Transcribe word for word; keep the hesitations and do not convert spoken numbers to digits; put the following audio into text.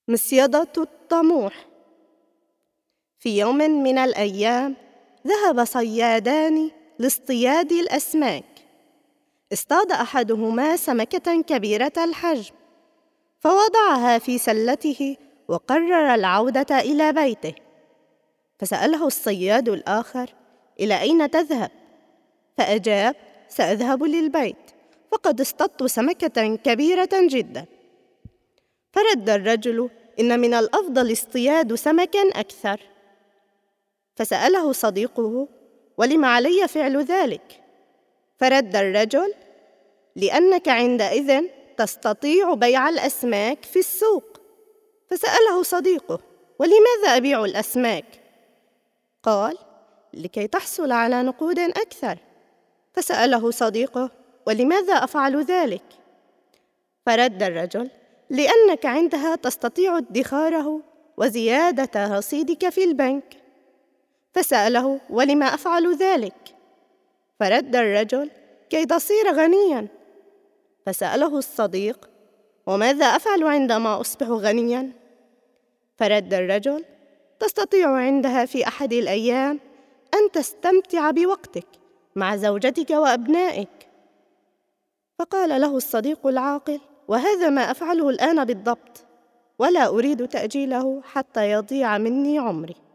مصيدة الطموح. في يوم من الأيام ذهب صيادان لاصطياد الأسماك. اصطاد أحدهما سمكة كبيرة الحجم، فوضعها في سلته وقرر العودة إلى بيته. فسأله الصياد الآخر: إلى أين تذهب؟ فأجاب: سأذهب للبيت، فقد اصطدت سمكة كبيرة جدا. فرد الرجل: إن من الأفضل اصطياد سمك أكثر. فسأله صديقه: ولم علي فعل ذلك؟ فرد الرجل: لأنك عندئذ تستطيع بيع الأسماك في السوق. فسأله صديقه: ولماذا أبيع الأسماك؟ قال: لكي تحصل على نقود أكثر. فسأله صديقه: ولماذا أفعل ذلك؟ فرد الرجل: لأنك عندها تستطيع ادخاره وزيادة رصيدك في البنك. فسأله: ولم أفعل ذلك؟ فرد الرجل: كي تصير غنياً. فسأله الصديق: وماذا أفعل عندما أصبح غنياً؟ فرد الرجل: تستطيع عندها في أحد الأيام أن تستمتع بوقتك مع زوجتك وأبنائك. فقال له الصديق العاقل: وهذا ما أفعله الآن بالضبط، ولا أريد تأجيله حتى يضيع مني عمري.